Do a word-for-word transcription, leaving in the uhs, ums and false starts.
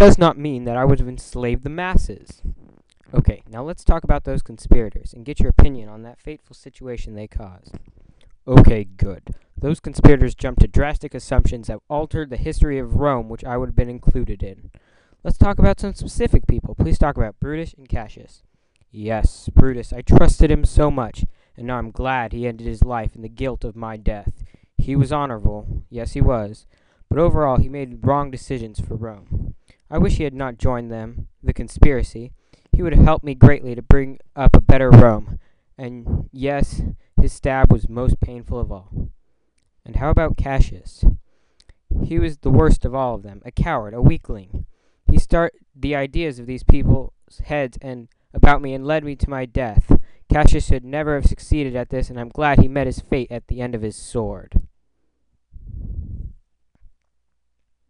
does not mean that I would have enslaved the masses. Okay, now let's talk about those conspirators and get your opinion on that fateful situation they caused. Okay, good. Those conspirators jumped to drastic assumptions that altered the history of Rome, which I would have been included in. Let's talk about some specific people. Please talk about Brutus and Cassius. Yes, Brutus. I trusted him so much, and now I'm glad he ended his life in the guilt of my death. He was honorable. Yes, he was. But overall, he made wrong decisions for Rome. I wish he had not joined them, the conspiracy. He would have helped me greatly to bring up a better Rome. And yes, his stab was most painful of all. And how about Cassius? He was the worst of all of them, a coward, a weakling. He started the ideas of these people's heads and about me and led me to my death. Cassius should never have succeeded at this, and I'm glad he met his fate at the end of his sword.